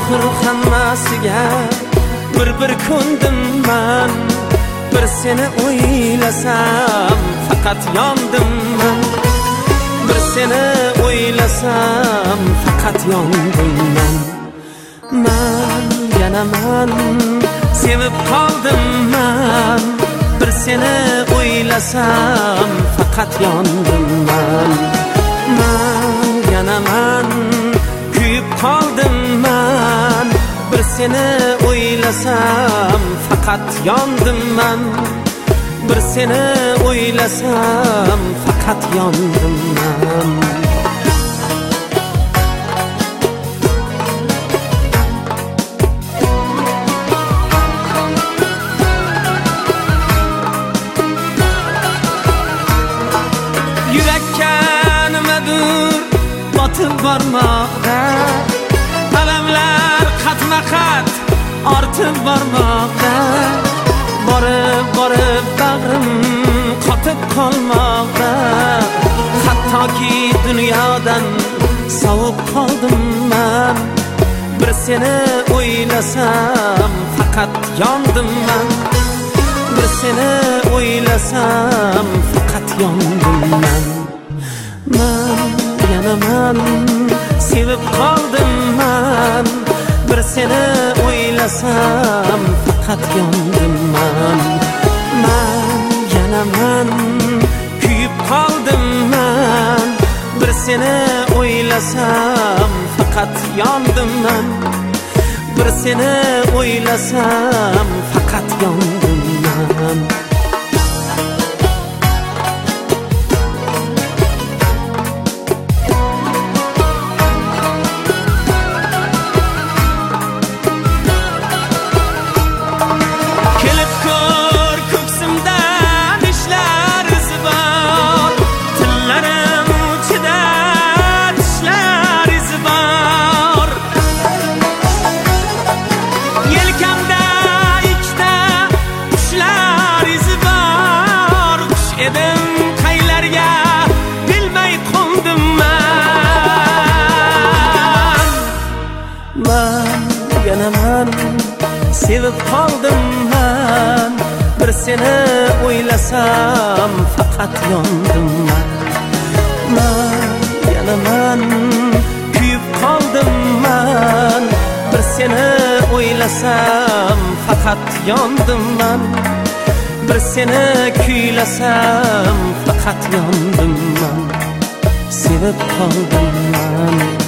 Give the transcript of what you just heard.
oxir hammasiga bir ko'ndim men. Bir seni o'ylasam faqat yondim men. Bir seni o'ylasam faqat yondim men. Men yana men sevib qoldim men. Bir seni o'ylasam faqat yondim men. Men yana men kuyib qoldim men. Bir seni o'ylasam faqat yondim men. Bir seni o'ylasam faqat yondim men. Yurakka nimadir botib bormoqda, alamlar qatma-qat ortib bormoqda. Borib bag'rim qotib qolmoqda. Hattoki dunyodan sovuq qoldim men. Bir seni o'ylasam faqat yondim men. Bir seni o'ylasam faqat yondim men. Men yana men sevib qoldim men. Bir seni o'ylasam faqat yondim men. Men yana men kuyib qoldim men. Bir seni o'ylasam faqat yondim men. Bir seni o'ylasam faqat yondim men. Men sevib qoldim men. Bir seni o'ylasam faqat yondim men. Men yana men kuyib qoldim men. Bir seni o'ylasam faqat yondim men. Bir seni kuylasam faqat yondim men. Sevib qoldim men.